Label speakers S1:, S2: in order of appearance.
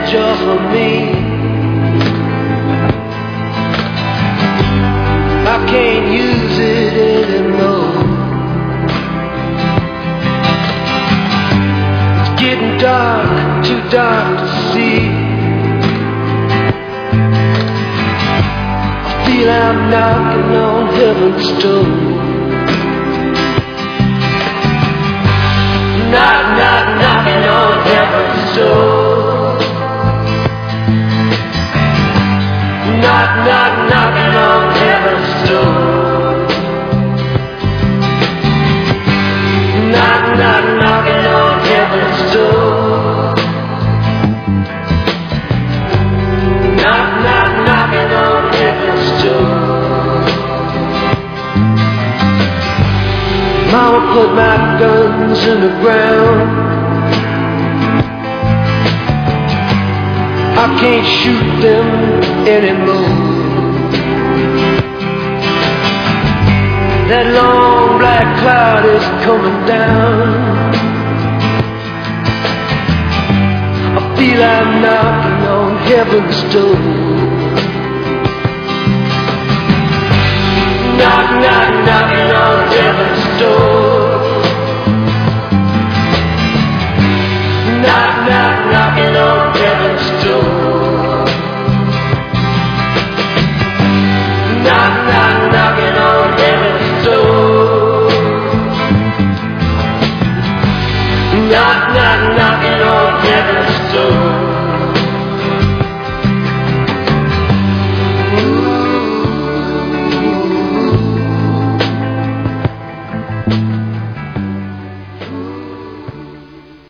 S1: just for me. I can't use it anymore. It's getting dark, too dark to see. I feel I'm knocking on heaven's door. Knock, knock, knocking on heaven's door. Knock, knock, knocking on heaven's door. Knock, knock, knocking on heaven's door. Knock, knock, knocking on heaven's door. Mama put my guns in the ground. I can't shoot them anymore. That long black cloud is coming down. I feel I'm knocking on heaven's door. Knock, knock, knocking on heaven's door. Knock, knock, knocking on